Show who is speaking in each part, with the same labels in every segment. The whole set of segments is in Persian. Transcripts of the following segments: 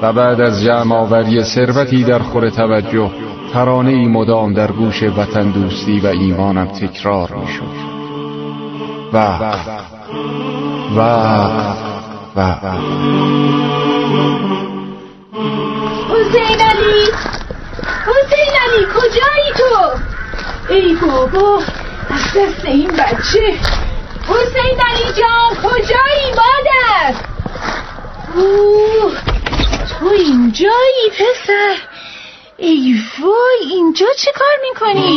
Speaker 1: و بعد از جمع آوری ثروتی در خور توجه، ترانه‌ای مدام در گوش وطن دوستی و ایمانم تکرار می‌شد. وقف وقف وقف.
Speaker 2: حسین علی کجایی تو؟ ای بابا از دست این بچه. حسین علی جان کجایی مادر؟ تو اینجایی پسر؟ ای وای اینجا چه کار میکنی؟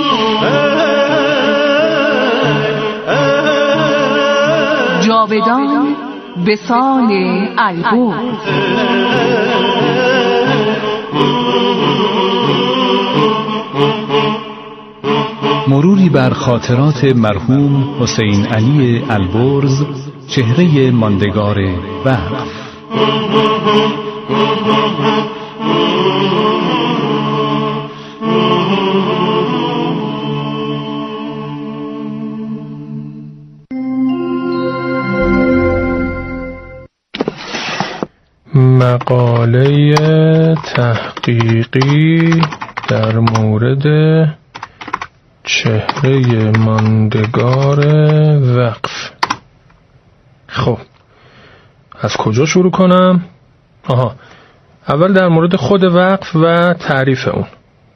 Speaker 3: جاودان به سان البرز.
Speaker 4: مروری بر خاطرات مرحوم حسین علی البرز، چهره ماندگار وقف.
Speaker 5: مقاله تحقیقی در مورد چهره ماندگار وقف. خب از کجا شروع کنم؟ اول در مورد خود وقف و تعریف اون.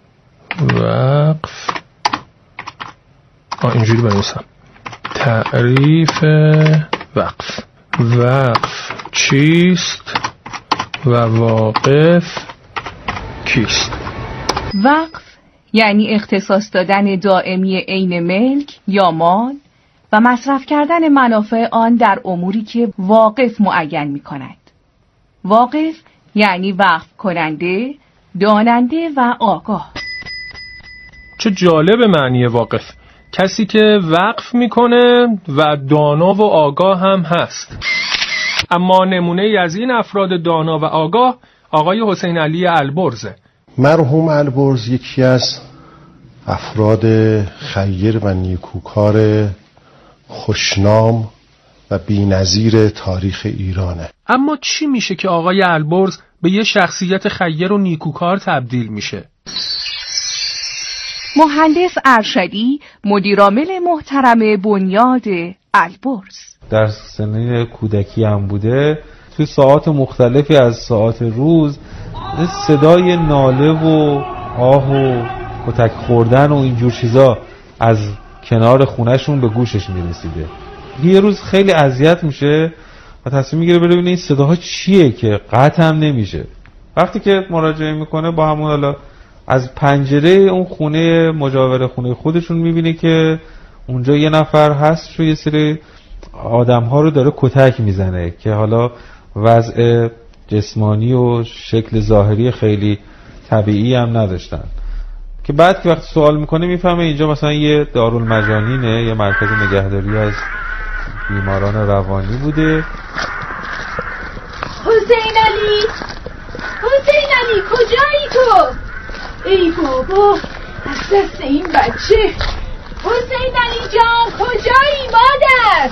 Speaker 5: وقف اینجوری بنویسم: تعریف وقف. وقف چیست و واقف کیست؟
Speaker 3: وقف یعنی اختصاص دادن دائمی عین ملک یا مال و مصرف کردن منافع آن در اموری که واقف معین می کند. واقف یعنی وقف کننده، داننده و آگاه.
Speaker 5: چه جالب معنی واقف. کسی که وقف میکنه و دانا و آگاه هم هست. اما نمونه ای از این افراد دانا و آگاه آقای حسین علی البرزه.
Speaker 6: مرحوم البرز یکی از افراد خیر و نیکوکار خوشنام و بی‌نظیر تاریخ ایرانه.
Speaker 5: اما چی میشه که آقای البرز به یه شخصیت خیر و نیکوکار تبدیل میشه؟
Speaker 3: مهندس ارشدی، مدیرعامل محترم بنیاد البرز. در
Speaker 7: سنین کودکی هم بوده، توی ساعات مختلفی از ساعات روز صدای ناله و آه و کتک خوردن و اینجور چیزا از کنار خونهشون به گوشش میرسیده. یه روز خیلی اذیت میشه و تصمیم میگیره بره ببینه این صداها چیه که قطع هم نمیشه. وقتی که مراجعه میکنه با همون حالا از پنجره اون خونه مجاور خونه خودشون میبینه که اونجا یه نفر هست و یه سری آدم ها رو داره کتک میزنه که حالا وضع جسمانی و شکل ظاهری خیلی طبیعی هم نداشتن. که بعد که وقتی سوال میکنه میفهمه اینجا مثلا یه دارالمجانینه، یه مرکز نگهداری از بیماران روانی بوده.
Speaker 2: حسین علی کجایی تو؟ ای بابا از دست این بچه. حسین علی جان کجایی مادر؟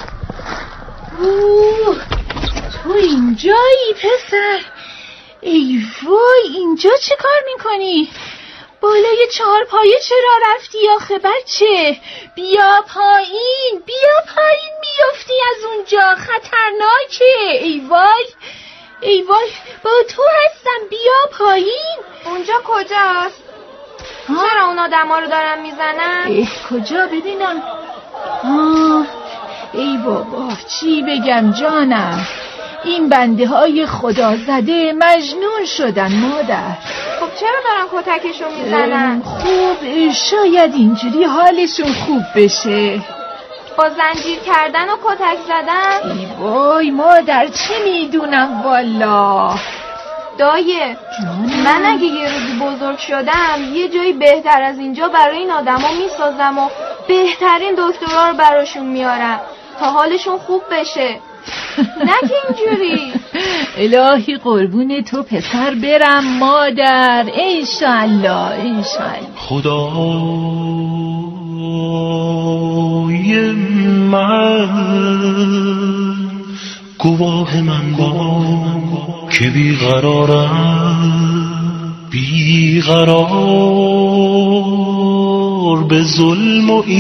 Speaker 2: تو اینجایی پسر؟ ای وای اینجا چه کار میکنی؟ بالای چهارپایه چرا رفتی آخه بچه؟ بیا پایین میافتی از اونجا، خطرناکه. ای وای با تو هستم، بیا پایین.
Speaker 8: اونجا کجاست؟ چرا اون آدم ها رو دارن میزنن؟
Speaker 2: کجا ببینم؟ ای بابا چی بگم جانم، این بنده های خدا زده مجنون شدن مادر.
Speaker 8: خب چرا دارن کتکشو میزنن؟
Speaker 2: خوب شاید اینجوری حالشون خوب بشه.
Speaker 8: با زنجیر کردن و کتک زدن؟
Speaker 2: ای وای مادر چه میدونم والا.
Speaker 8: دایه من اگه یه روزی بزرگ شدم یه جایی بهتر از اینجا برای این آدما میسازم و بهترین دکترها رو براشون میارم تا حالشون خوب بشه. نه که اینجوری.
Speaker 2: الهی قربون تو پسر برم مادر، انشالله.
Speaker 9: خدای من گواه من با که بیقرارم بیقرار به ظلم و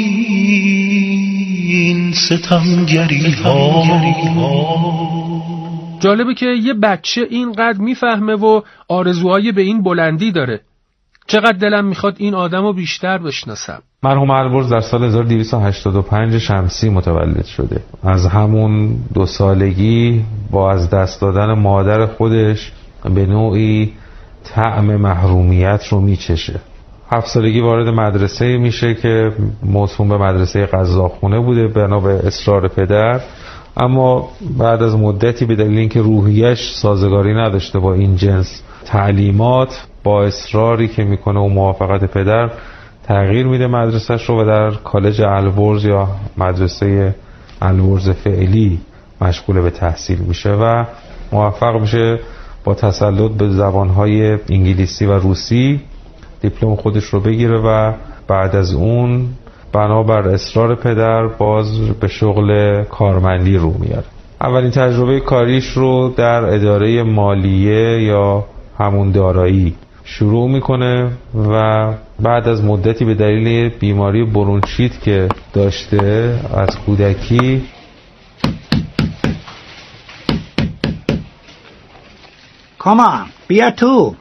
Speaker 9: این ستمگری ها.
Speaker 5: جالبه که یه بچه اینقدر میفهمه و آرزوهای به این بلندی داره. چقدر دلم میخواد این آدمو بیشتر بشناسم.
Speaker 7: مرحوم البرز در سال 1285 شمسی متولد شده. از همون 2 سالگی با از دست دادن مادر خودش به نوعی طعم محرومیت رو میچشه. 7 سالگی وارد مدرسه میشه که موسوم به مدرسه قزاقخونه بوده بنا به اصرار پدر، اما بعد از مدتی به دلیل اینکه روحیش سازگاری نداشته با این جنس تعلیمات، با اصراری که میکنه و موافقت پدر تغییر میده مدرسهش رو و در کالج البرز یا مدرسه البرز فعلی مشغول به تحصیل میشه و موفق میشه با تسلط به زبانهای انگلیسی و روسی دیپلم خودش رو بگیره و بعد از اون بنابر اصرار پدر باز به شغل کارمندی رو میاره. اولین تجربه کاریش رو در اداره مالیه یا همون دارایی شروع میکنه و بعد از مدتی به دلیل بیماری برونشیت که داشته از کودکی
Speaker 10: کامان بیا تو.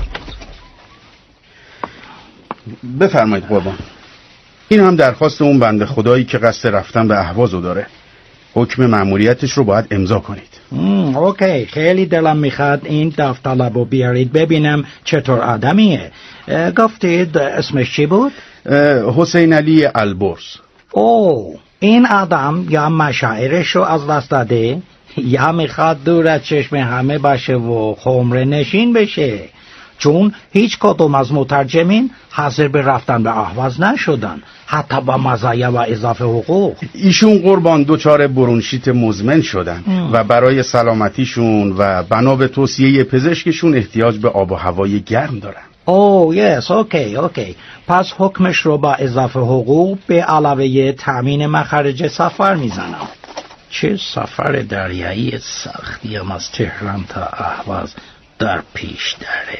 Speaker 11: بفرمایید قربان. این هم درخواست اون بنده خدایی که قصد رفتن به اهواز رو داره. حکم مأموریتش رو باید امضا کنید.
Speaker 10: اوکی، خیلی دلم میخواد این داوطلب رو بیارید ببینم چطور آدمیه. گفتید اسمش چی بود؟
Speaker 11: حسین علی البرز.
Speaker 10: اوه، این آدم یا مشاعرش رو از دست داده یا میخواد دور از چشم همه باشه و خمره نشین بشه، چون هیچ کدوم از مترجمین حاضر به رفتن به اهواز نشدن، حتی با مزایا و اضافه حقوق.
Speaker 11: ایشون قربان دچار برونشیت مزمن شدن و برای سلامتیشون و بنا به توصیه پزشکشون احتیاج به آب و هوای گرم دارن.
Speaker 10: اوه یس، اوکی. پس حکمش رو با اضافه حقوق به علاوه تامین مخارج سفر میزنم. چه سفر دریایی سختی هم از تهران تا اهواز در پیش داره.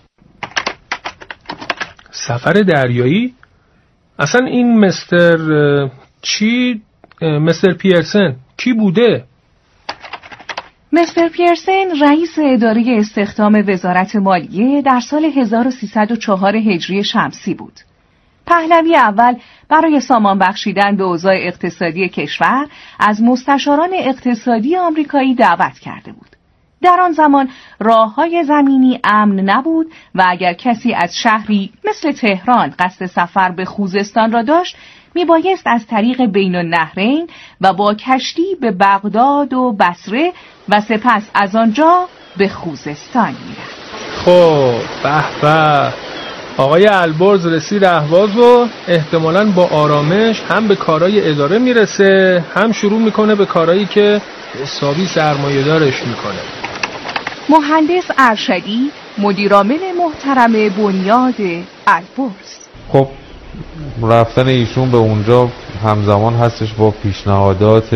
Speaker 5: سفر دریایی؟ اصلا این مستر پیرسن کی بوده؟
Speaker 3: مستر پیرسن رئیس اداره استخدام وزارت مالیه در سال 1304 هجری شمسی بود. پهلوی اول برای سامان بخشیدن به اوضاع اقتصادی کشور از مستشاران اقتصادی آمریکایی دعوت کرده بود. در آن زمان راه‌های زمینی امن نبود و اگر کسی از شهری مثل تهران قصد سفر به خوزستان را داشت، میبایست از طریق بین النهرین و با کشتی به بغداد و بصره و سپس از آنجا به خوزستان میرفت.
Speaker 5: خب به آقای البرز رسید اهواز و احتمالاً با آرامش هم به کارهای اداره میرسه، هم شروع میکنه به کارهایی که حسابی سرمایه‌دارش میکنه.
Speaker 3: مهندس ارشدی، مدیرعامل محترم بنیاد البرز.
Speaker 7: خب رفتن ایشون به اونجا همزمان هستش با پیشنهادات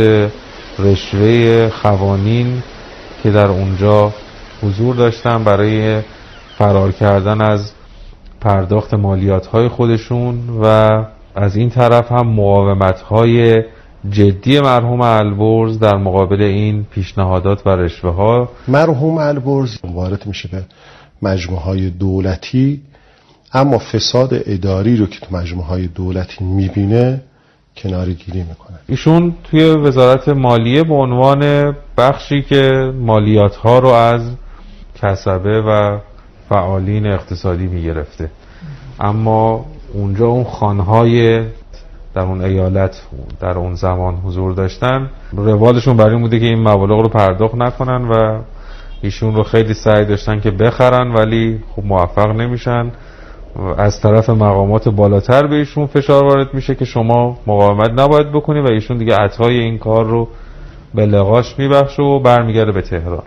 Speaker 7: رشوه خوانین که در اونجا حضور داشتن برای فرار کردن از پرداخت مالیات‌های خودشون و از این طرف هم مقاومت‌های جدی مرحوم البرز در مقابل این پیشنهادات و رشوه‌ها.
Speaker 6: مرحوم البرز وارد میشه به مجموعه‌های دولتی، اما فساد اداری رو که تو مجموعه‌های دولتی میبینه کناره‌گیری میکنه.
Speaker 7: ایشون توی وزارت مالیه به عنوان بخشی که مالیات‌ها رو از کسبه و فعالین اقتصادی میگرفته، اما اونجا اون خانهای در اون ایالت در اون زمان حضور داشتن، روالشون برای این بوده که این مبالغ رو پرداخت نکنن و ایشون رو خیلی سعی داشتن که بخرن ولی خب موفق نمیشن. از طرف مقامات بالاتر به ایشون فشار وارد میشه که شما مقاومت نباید بکنی و ایشون دیگه عطای این کار رو به لغاش میبخشه و برمیگرده به تهران.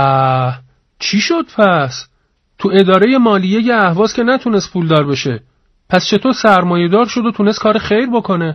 Speaker 5: چی شد پس؟ تو اداره مالیه اهواز که نتونست پولدار بشه، پس چطور سرمایه‌دار شد و تونست کار خیر بکنه؟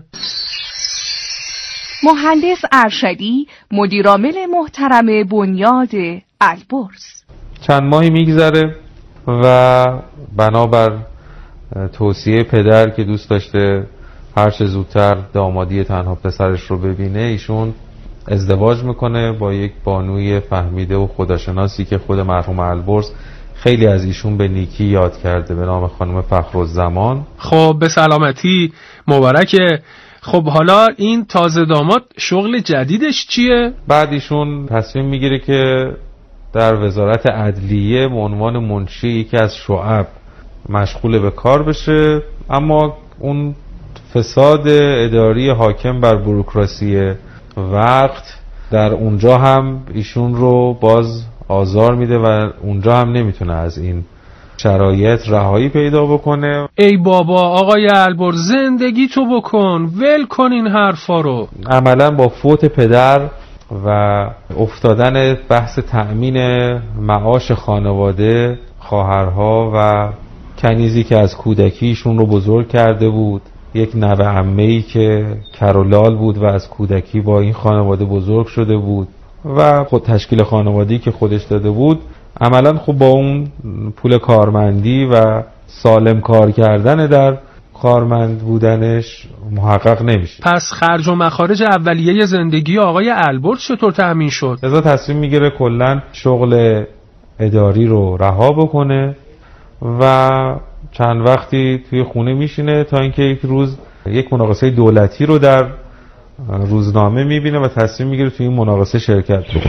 Speaker 3: مهندس ارشدی، مدیرعامل محترم بنیاد البرز.
Speaker 7: چند ماهی میگذره و بنابر توصیه پدر که دوست داشته هر چه زودتر دامادی تنها پسرش رو ببینه، ایشون ازدواج میکنه با یک بانوی فهمیده و خداشناسی که خود مرحوم البرز خیلی از ایشون به نیکی یاد کرده، به نام خانم فخرالزمان.
Speaker 5: خب به سلامتی، مبارکه. خب حالا این تازه داماد شغل جدیدش چیه؟
Speaker 7: بعد ایشون تصمیم میگیره که در وزارت عدلیه به عنوان منشی یکی از شعب مشغول به کار بشه، اما اون فساد اداری حاکم بر بوروکراسی وقت در اونجا هم ایشون رو باز آزار میده و اونجا هم نمیتونه از این شرایط رهایی پیدا بکنه.
Speaker 5: ای بابا آقای البرز، زندگی تو بکن، ول کن این حرفا رو.
Speaker 7: عملا با فوت پدر و افتادن بحث تأمین معاش خانواده، خواهرها و کنیزی که از کودکیشون رو بزرگ کرده بود، یک نوه عمه‌ای که کرولال بود و از کودکی با این خانواده بزرگ شده بود و خود تشکیل خانواده‌ای که خودش داده بود، عملا خب با اون پول کارمندی و سالم کار کردن در کارمند بودنش محقق نمیشه.
Speaker 5: پس خرج و مخارج اولیه زندگی آقای البرز چطور تأمین شد؟
Speaker 7: لذا تصمیم میگیره کلا شغل اداری رو رها بکنه و چند وقتی توی خونه میشینه تا اینکه یک روز یک مناقصه دولتی رو در روزنامه میبینه و تصمیم میگیره توی این مناقصه شرکت بکنه.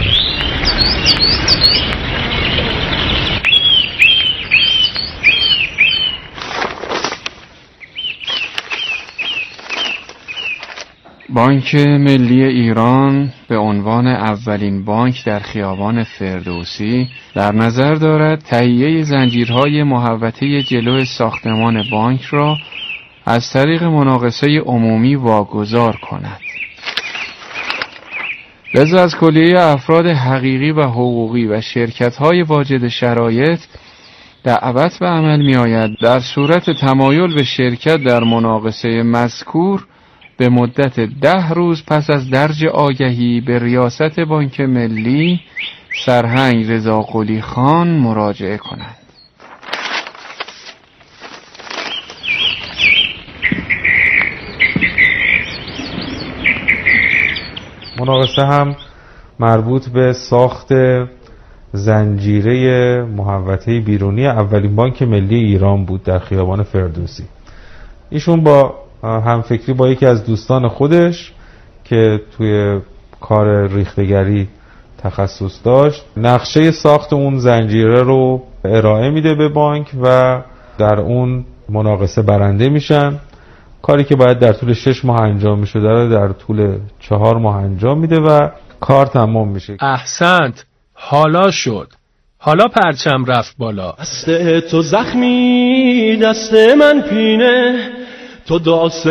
Speaker 1: بانک ملی ایران به عنوان اولین بانک در خیابان فردوسی در نظر دارد تهیه زنجیرهای محوطه جلو ساختمان بانک را از طریق مناقصه عمومی واگذار کند. لذا از کلیه افراد حقیقی و حقوقی و شرکت‌های واجد شرایط دعوت به عمل می‌آید در صورت تمایل به شرکت در مناقصه مذکور به مدت 10 روز پس از درج آگهی به ریاست بانک ملی سرهنگ رضا قلی خان مراجعه کنند.
Speaker 7: مناقصه هم مربوط به ساخت زنجیره محوطه بیرونی اولین بانک ملی ایران بود در خیابان فردوسی. ایشون با همفکری با یکی از دوستان خودش که توی کار ریختگری تخصص داشت، نقشه ساخت اون زنجیره رو ارائه میده به بانک و در اون مناقصه برنده میشن. کاری که باید در طول 6 ماه انجام میشده رو در طول 4 ماه انجام میده و کار تمام میشه.
Speaker 5: احسنت، حالا شد، حالا پرچم رفت بالا.
Speaker 9: دست تو زخمی، دست من پینه، تو داس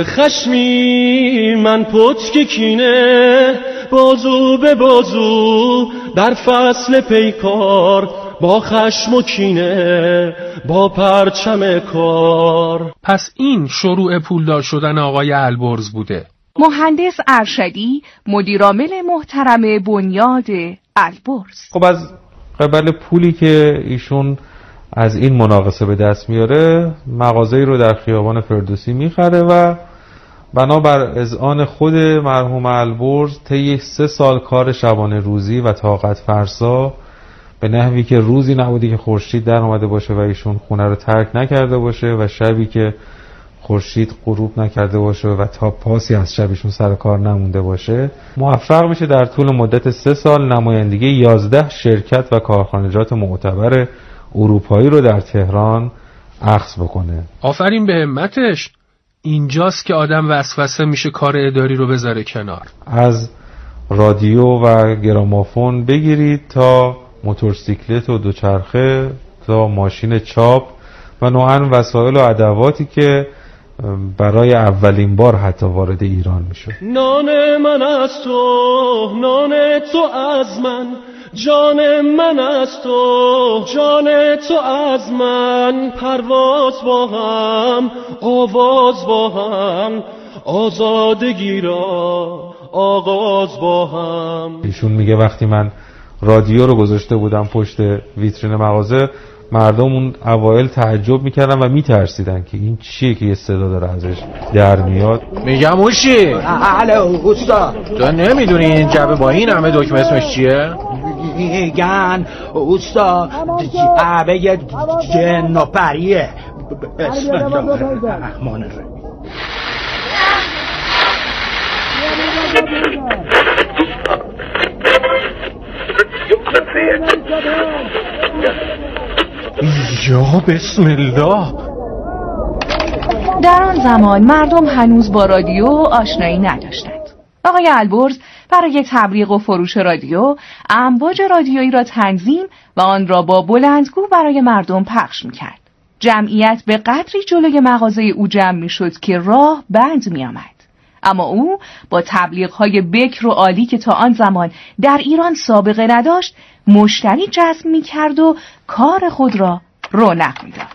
Speaker 9: خشمی، من پتک کینه، بازو به بازو در فصل پیکار، با خشم و کینه، با پرچم کار.
Speaker 5: پس این شروع پولدار شدن آقای البرز بوده.
Speaker 3: مهندس ارشدی، مدیرعامل محترم بنیاد البرز.
Speaker 7: خب از قبل پولی که ایشون از این مناقصه به دست میاره، مغازه‌ای رو در خیابان فردوسی میخره و بنابر اذعان خود مرحوم البرز طی 3 سال کار شبانه روزی و طاقت فرسا به نحوی که روزی نبودی که خورشید در اومده باشه و ایشون خونه رو ترک نکرده باشه و شبی که خورشید غروب نکرده باشه و تا پاسی از شبشون سر کار نمونده باشه، موفق میشه در طول مدت 3 سال نمایندگی 11 شرکت و کارخانجات معتبر اروپایی رو در تهران اخذ بکنه.
Speaker 5: آفرین به همتش. اینجاست که آدم وسوسه میشه کار اداری رو بذاره کنار.
Speaker 7: از رادیو و گرامافون بگیرید تا موتورسیکلت و دوچرخه تا ماشین چاپ و نوعاً وسایل و ادواتی که برای اولین بار حتی وارد ایران میشه.
Speaker 9: نان من از تو، نان تو از من، جان من از تو، جان تو از من، پرواز با هم، آواز با هم، آزادگی را آغاز با هم.
Speaker 7: ایشون میگه وقتی من رادیو رو گذاشته بودم پشت ویترین مغازه، مردم اون اوایل تعجب میکردن و میترسیدن که این چیه که یه صدا داره ازش در میاد.
Speaker 12: میگم اوشی الو استاد، تو نمیدونی این جعبه با این همه دکمه اسمش چیه؟
Speaker 10: میگن استاد جعبه جن و پریه. بسم الله الرحمن الرحیم.
Speaker 12: یا بسم الله.
Speaker 3: در آن زمان مردم هنوز با رادیو آشنایی نداشتند. آقای البرز برای تبلیغ و فروش رادیو امواج رادیویی را تنظیم و آن را با بلندگو برای مردم پخش می‌کرد. جمعیت به قدری جلوی مغازه او جمع می‌شد که راه بند می‌آمد. اما او با تبلیغ‌های بکر و عالی که تا آن زمان در ایران سابقه نداشت مشتری جذب می‌کرد و کار خود را رونق می‌داد.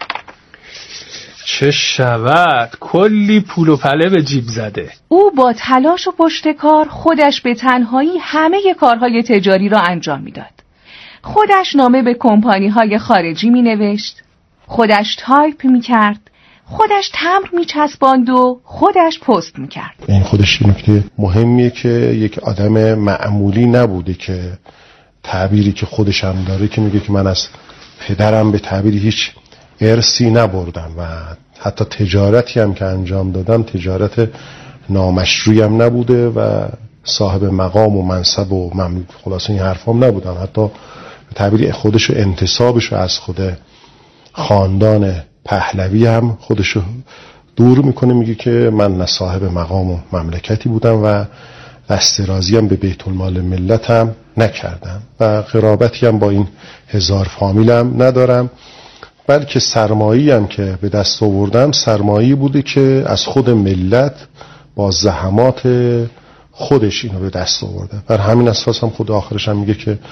Speaker 5: چه شود، کلی پول و پله به جیب زده.
Speaker 3: او با تلاش و پشتکار خودش به تنهایی همه کارهای تجاری را انجام می‌داد. خودش نامه به کمپانی‌های خارجی می‌نوشت، خودش تایپ می‌کرد، خودش تمبر میچسباند و خودش پست میکرد.
Speaker 6: این خودش نکته مهمیه که یک آدم معمولی نبوده که تعبیری که خودش هم داره که میگه که من از پدرم به تعبیری هیچ ارثی نبردم و حتی تجارتی هم که انجام دادم تجارت نامشروعی هم نبوده و صاحب مقام و منصب و خلاصه این حرفام نبودم. حتی به تعبیری خودش و انتسابش رو از خود خاندان پهلوی هم خودشو دور میکنه، میگه که من نه صاحب مقام و مملکتی بودم و دسترازی هم به بیت المال ملت هم نکردم و قرابتی هم با این 1000 فامیل هم ندارم، بلکه سرمایه‌ای هم که به دست آوردم سرمایه‌ای بوده که از خود ملت با زحمات خودش اینو به دست آورده. بر همین اساس هم خود آخرش هم میگه که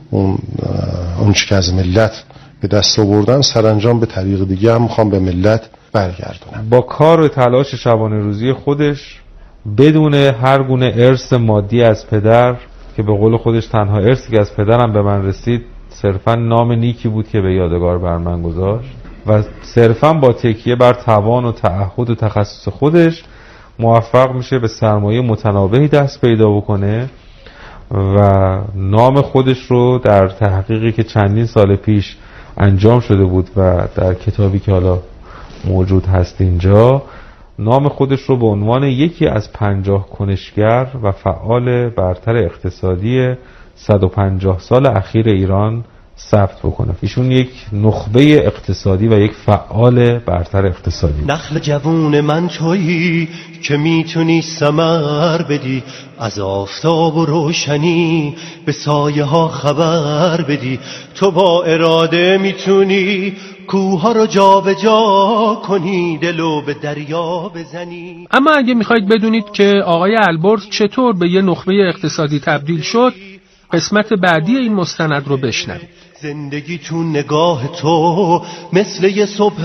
Speaker 6: اون چی که از ملت به دست آوردن سرانجام به طریق دیگه هم میخوام به ملت برگردونم.
Speaker 7: با کار و تلاش شبانه روزی خودش بدون هر گونه ارث مادی از پدر که به قول خودش تنها ارثی که از پدرم به من رسید صرفا نام نیکی بود که به یادگار بر من گذاشت و صرفا با تکیه بر توان و تعهد و تخصص خودش موفق میشه به سرمایه متناوبی دست پیدا بکنه و نام خودش رو در تحقیقی که چندین سال پیش انجام شده بود و در کتابی که حالا موجود هست اینجا، نام خودش رو به عنوان یکی از 50 کنشگر و فعال برتر اقتصادی 150 سال اخیر ایران ثبت بکنه. ایشون یک نخبه اقتصادی و یک فعال برتر اقتصادی.
Speaker 9: نخل جوون من تویی که میتونی ثمر بدی، از آفتاب و روشنی به سایه ها خبر بدی. تو با اراده میتونی کوها رو جا به جا کنی، دلو به دریا بزنی.
Speaker 5: اما اگه میخواید بدونید که آقای البرز چطور به یه نخبه اقتصادی تبدیل شد، قسمت بعدی این مستند رو بشنوید.
Speaker 9: زندگی تو نگاه تو مثل یه صبح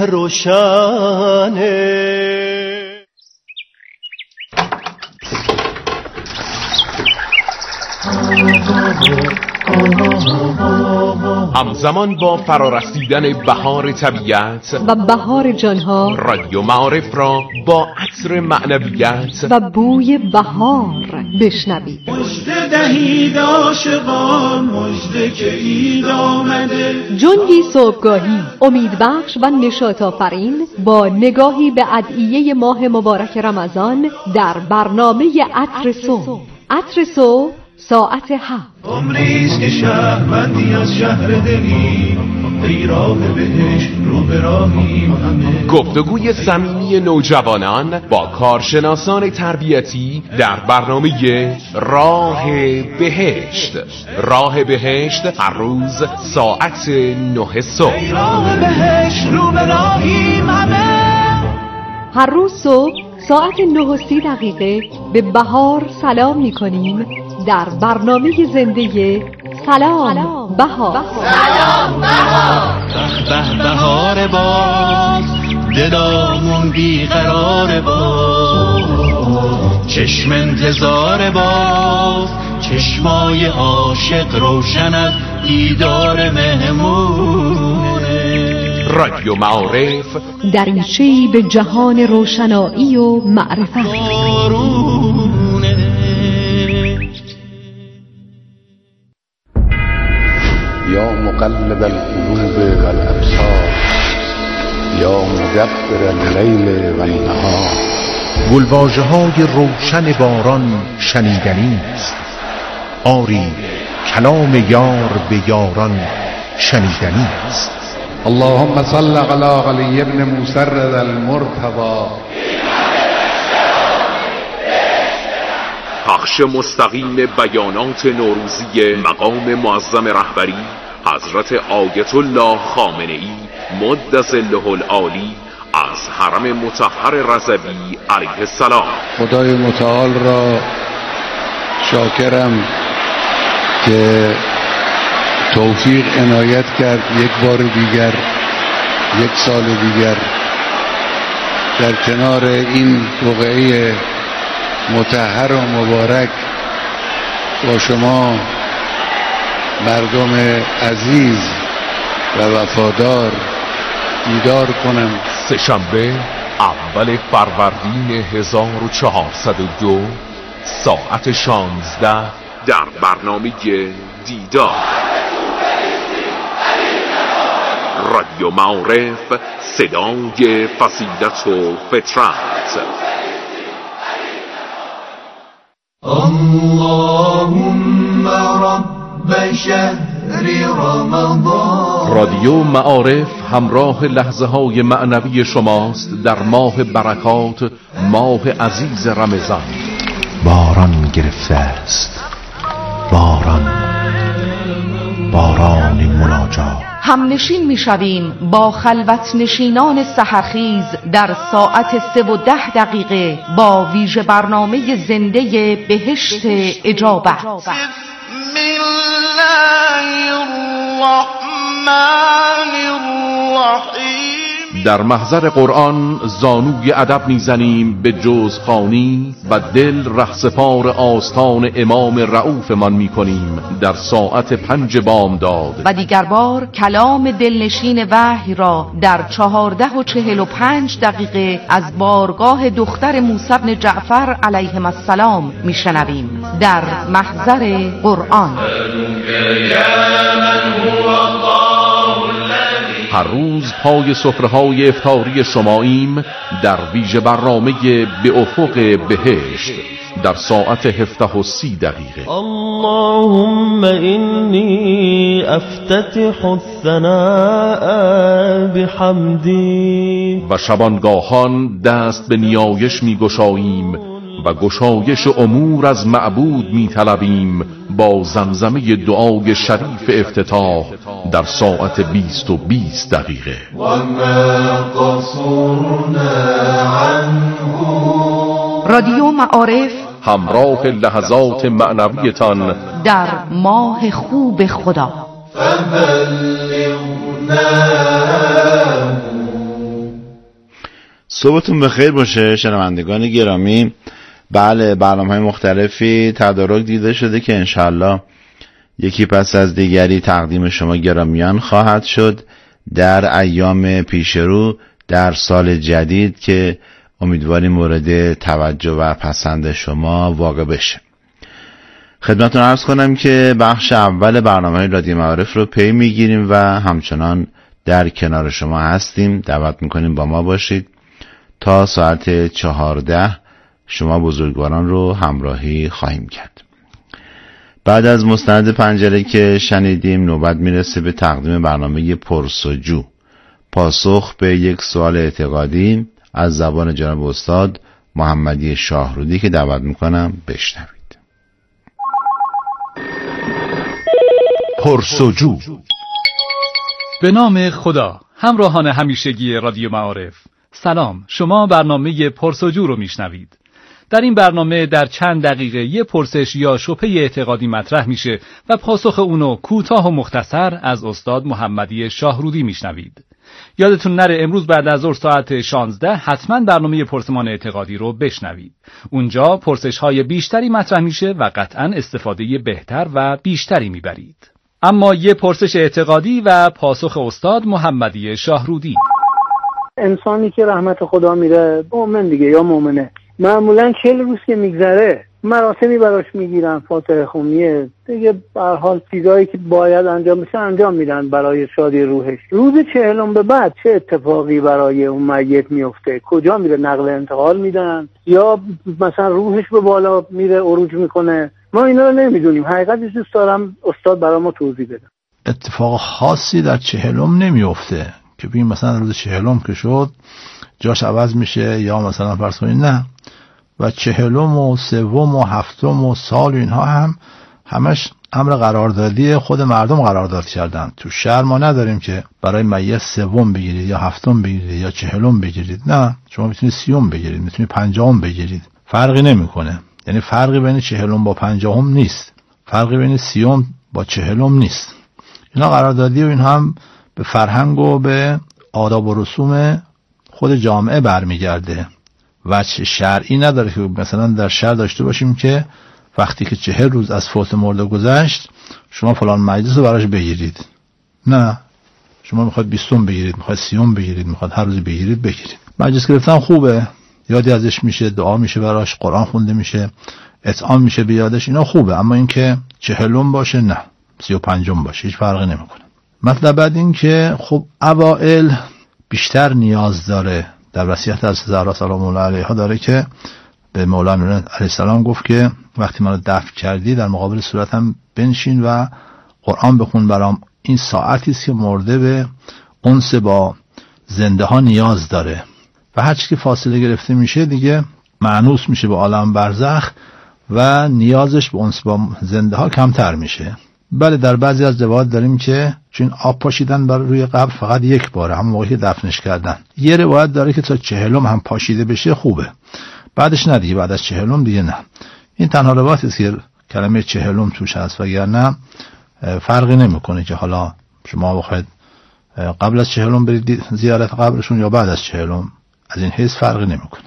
Speaker 9: روشنه.
Speaker 13: همزمان با فرارسیدن بهار طبیعت
Speaker 14: و بهار جانها،
Speaker 13: رادیو معارف را با عطر معنویت
Speaker 14: و بوی بهار بشنوید.
Speaker 9: مژده دهید عاشقان، مژده که عید آمده.
Speaker 14: جنگی صبحگاهی امیدبخش و نشاط آفرین با نگاهی به ادعیه ماه مبارک رمضان در برنامه عطر صبح. عطر صبح ساعت 7.
Speaker 9: عمریست که شهروندی از شهر دلی، ای راه بهشت رو به راهیم همه.
Speaker 13: گفتگوی صمیمی نوجوانان با کارشناسان تربیتی در برنامه راه بهشت. راه بهشت هر روز ساعت 9 صبح.
Speaker 9: ای راه بهشت رو به راهیم همه.
Speaker 14: هر روز صبح ساعت 9:30 به بهار سلام می‌کنیم در برنامه زنده سلام بهار.
Speaker 9: سلام بهار. به بهار باز، دلامون بیقرار باز، چشم انتظار باز، چشمای عاشق روشن از دیدار مهمونه.
Speaker 13: رادیو معارف
Speaker 14: دریچه‌ای به جهان روشنایی و معرفت.
Speaker 15: یا مقلب القلوب والابصار یا مدبر اللیل والنهار.
Speaker 16: گلواژه‌های روشن باران شنیدنی است، آری کلام یار به یاران شنیدنی است.
Speaker 15: اللهم صل علی علی ابن مسرد المرتضی.
Speaker 13: پخش مستقیم بیانات نوروزی مقام معظم رهبری حضرت آیت الله خامنه‌ای مدظله العالی از حرم مطهر رضوی علیه السلام.
Speaker 15: خدای متعال را شاکرم که توفیق عنایت کرد یک بار دیگر، یک سال دیگر در کنار این بقعه مطهر و مبارک با شما مردم عزیز و وفادار دیدار کنم.
Speaker 13: سه‌شنبه اول فروردین 1402 ساعت 16 در برنامه دیدار رادیو معارف، صدای فضیلت و فطرت.
Speaker 9: اللهم رب شهر رمضان.
Speaker 13: رادیو معارف همراه لحظه های معنوی شماست در ماه برکات، ماه عزیز رمضان.
Speaker 16: باران گرفته است، باران، باران مناجات.
Speaker 3: همنشین میشویم با خلوت نشینان سحرخیز در ساعت 3:10 با ویژه برنامه زنده بهشت اجابت.
Speaker 9: بسم الله الرحمن الرحیم.
Speaker 13: در محضر قرآن زانوی ادب میزنیم به جزخوانی و دل رهسپار آستان امام رؤوفمان میکنیم در ساعت 5 بامداد
Speaker 3: و دیگر بار کلام دلنشین وحی را در 14:45 از بارگاه دختر موسی بن جعفر علیهم السلام میشنویم در محضر قرآن.
Speaker 13: هر روز پای سفره‌های افطاری شماییم در ویژه برنامه به افق بهشت در ساعت 17:30.
Speaker 9: اللهم انی افتتح الثناء بحمدی.
Speaker 13: و شبانگاهان دست به نیایش می‌گشاییم و گشایش امور از معبود می‌طلبیم با زمزمه دعای شریف افتتاح در ساعت 20:20.
Speaker 9: و ما قصرنا عنه.
Speaker 3: رادیو معارف
Speaker 13: همراه لحظات معنویتان
Speaker 3: در ماه خوب خدا.
Speaker 17: صبحتون بخیر باشه شنوندگان گرامی. بله، برنامه‌های مختلفی تدارک دیده شده که انشالله یکی پس از دیگری تقدیم شما گرامیان خواهد شد در ایام پیشرو در سال جدید که امیدواریم مورد توجه و پسند شما واقع بشه. خدمتتون عرض کنم که بخش اول برنامه رادیو معارف رو پی میگیریم و همچنان در کنار شما هستیم. دعوت میکنیم با ما باشید تا ساعت 14 شما بزرگواران رو همراهی خواهیم کرد. بعد از مستند پنجره که شنیدیم نوبت میرسه به تقدیم برنامه پرس‌وجو، پاسخ به یک سوال اعتقادی از زبان جناب استاد محمدی شاهرودی که دعوت میکنم بشنوید.
Speaker 4: پرس‌وجو. به نام خدا. همراهان همیشگی رادیو معارف، سلام. شما برنامه پرس‌وجو رو میشنوید. در این برنامه در چند دقیقه یه پرسش یا شبهه اعتقادی مطرح میشه و پاسخ اونو کوتاه و مختصر از استاد محمدی شاهرودی میشنوید. یادتون نره امروز بعد از ظهر ساعت 16 حتما برنامه پرسمان اعتقادی رو بشنوید. اونجا پرسش‌های بیشتری مطرح میشه و قطعاً استفاده بهتر و بیشتری میبرید. اما یه پرسش اعتقادی و پاسخ استاد محمدی شاهرودی.
Speaker 18: انسانی که رحمت خدا میره مؤمن دیگه یا مؤمنه، معمولا 40 روز که میگذره مراسمی براش میگیرن، فاتحه خونیه دیگه، به هر حال چیزایی که باید انجام بشه انجام میدن برای شادی روحش. روز 40 به بعد چه اتفاقی برای اون میت میفته؟ کجا میره؟ نقل انتقال میدن یا مثلا روحش به بالا میره عروج میکنه؟ ما اینا رو نمیدونیم. حقیقتش دوست دارم استاد برای ما توضیح بده.
Speaker 19: اتفاق خاصی در 40 نمیفته که ببین مثلا روز 40 که شد جاش عوض میشه یا مثلا فرض کنید نه. و 40 و 3 و 7 و سال اینها هم همش امر قراردادی خود مردم قرارداد کردن. تو شهر ما نداریم که برای میت 3 بگیرید یا 7 بگیرید یا 40 بگیرید. نه، شما میتونید 30 بگیرید، میتونید 50 بگیرید، فرقی نمیکنه. یعنی فرقی بین 40 با 50 نیست، فرقی بین 30 با 40 نیست. اینا قراردادی و این هم به فرهنگ و به آداب و رسوم خود جامعه برمیگرده. وجه شرعی نداره که مثلا در شهر داشته باشیم که وقتی که 40 روز از فوت مرده گذشت شما فلان مجلس رو براش بگیرید. نه، شما میخواید 20 بگیرید، میخواید 30 بگیرید، میخواید هر روز بگیرید. مجلس گرفتن خوبه، یادی ازش میشه، دعا میشه براش، قرآن خونده میشه، اطعام میشه به یادش، اینا خوبه. اما این که 40 باشه نه، 35 باشه، هیچ فرقی نمیکنه. مطلب بعد این که خب اوائل بیشتر نیاز داره. در وصیت از زهرا سلام الله علیها داره که به مولا نور علیه السلام گفت که وقتی منو دفن کردی در مقابل صورتم بنشین و قرآن بخون برام. این ساعتی است که مرده به انس با زنده ها نیاز داره و هر چی که فاصله گرفته میشه دیگه مانوس میشه به عالم برزخ و نیازش به انس با زنده ها کمتر میشه. بله، در بعضی از روایات داریم که چون آب پاشیدن بر روی قبر فقط یک باره، همون موقعی که دفنش کردن. یه روایت داره که تا 40 هم پاشیده بشه خوبه، بعدش نه دیگه، بعد از 40 دیگه نه. این تنها روایتی است که کلمه 40 توش هست، وگرنه فرقی نمیکنه که حالا شما بخواید قبل از 40 برید زیارت قبرشون یا بعد از 40، از این حیث فرقی نمیکنه.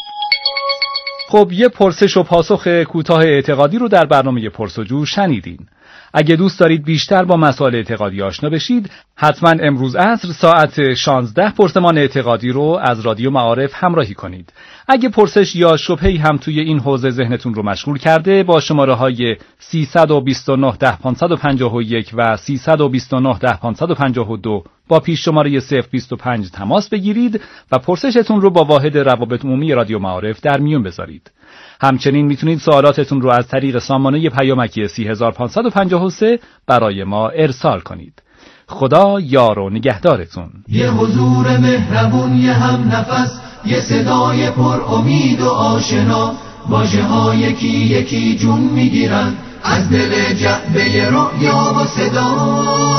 Speaker 4: خب یه پرسش و پاسخ کوتاه اعتقادی رو در برنامه پرس‌وجو شنیدین. اگه دوست دارید بیشتر با مسائل اعتقادی آشنا بشید، حتما امروز عصر ساعت 16 پرسمان اعتقادی رو از رادیو معارف همراهی کنید. اگه پرسش یا شبهه‌ای هم توی این حوزه ذهنتون رو مشغول کرده، با شماره‌های 329 10 551 و 329 10 552 با پیش شماره 025 تماس بگیرید و پرسشتون رو با واحد روابط عمومی رادیو معارف در میون بذارید. همچنین میتونید سوالاتتون رو از طریق سامانه پیامکی 30553 برای ما ارسال کنید. خدا یار و نگهدارتون.
Speaker 20: یه حضور مهربون، یه هم نفس، یه صدای پر امید و آشنا، واژه ها یکی یکی جون میگیرن از دل جعبه رؤیا و صدا.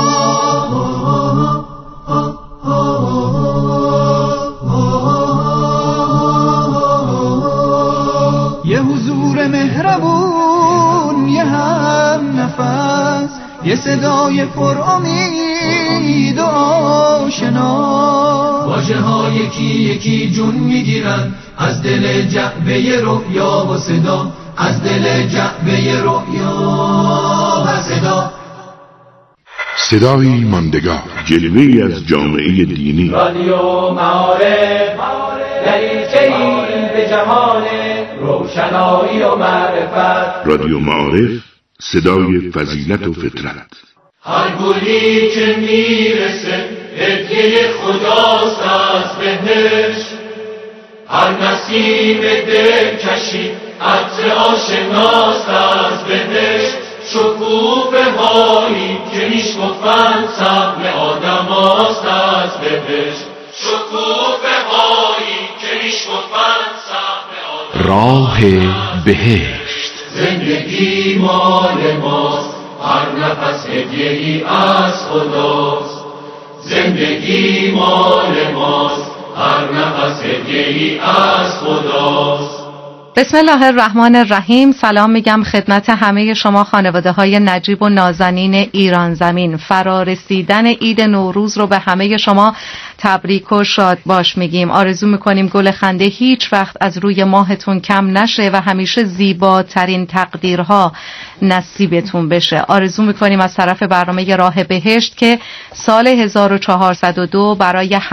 Speaker 20: یه حضور مهربون، یه هم نفس، یه صدای پر امید و آشنا، واژه ها یکی یکی جون میگیرن از دل جعبه رؤیا و صدا، از دل جعبه رؤیا و صدا.
Speaker 21: صدایی ماندگار، جلوه‌ای از جامعه دینی.
Speaker 22: رادیو معارف، دریچه‌ای به جهان روشنایی و معرفت.
Speaker 21: رادیو معارف، صدای فضیلت و فطرت.
Speaker 22: هر گلی که میرسه هدیه خداست از بهشت، هر نسیم دل کشی عطر آشناست از بهشت. شکوفه هایی که میشکفند سهم آدم هاست از بهشت. شکوفه هایی که میشکفند سهم آدم.
Speaker 16: راه بهشت.
Speaker 22: زندگی مال ماست، هر نفس هدیه‌ای از خداست. زندگی مال ماست، هر نفس هدیه‌ای از خداست.
Speaker 2: بسم الله الرحمن الرحیم. سلام میگم خدمت همه شما خانواده های نجیب و نازنین ایران زمین. فرارسیدن عید نوروز رو به همه شما تبریک و شاد باش میگیم. آرزو میکنیم گل خنده هیچ وقت از روی ماهتون کم نشه و همیشه زیباترین تقدیرها نصیبتون بشه. آرزو میکنیم از طرف برنامه راه بهشت که سال 1402 برای